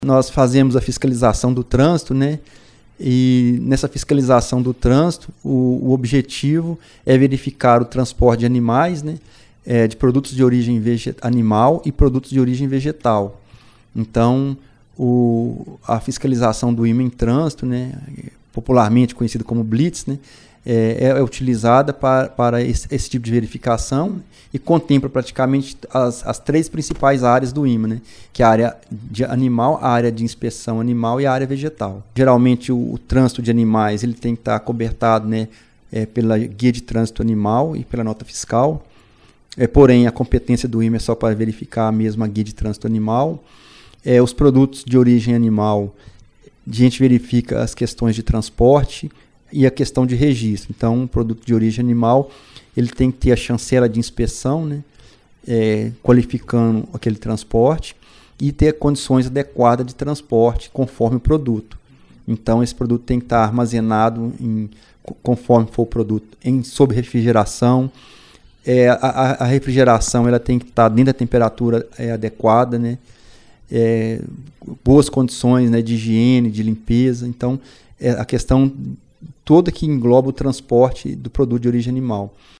Nós fazemos a fiscalização do trânsito, né? E nessa fiscalização do trânsito, o objetivo é verificar o transporte de animais, né? De produtos de origem animal e produtos de origem vegetal. Então, a fiscalização do IMA em trânsito, né? Popularmente conhecido como Blitz, né? É utilizada para esse tipo de verificação e contempla praticamente as três principais áreas do IMA, né? Que é a área de animal, a área de inspeção animal e a área vegetal. Geralmente o trânsito de animais ele tem que estar cobertado, né? Pela guia de trânsito animal e pela nota fiscal. Porém, a competência do IMA é só para verificar a mesma guia de trânsito animal. Os produtos de origem animal, a gente verifica as questões de transporte e a questão de registro. Então, um produto de origem animal, ele tem que ter a chancela de inspeção, né, qualificando aquele transporte e ter condições adequadas de transporte conforme o produto. Então, esse produto tem que estar armazenado, conforme for o produto, sob refrigeração. A refrigeração ela tem que estar dentro da temperatura adequada, né, boas condições, né, de higiene, de limpeza. Então, a questão toda que engloba o transporte do produto de origem animal.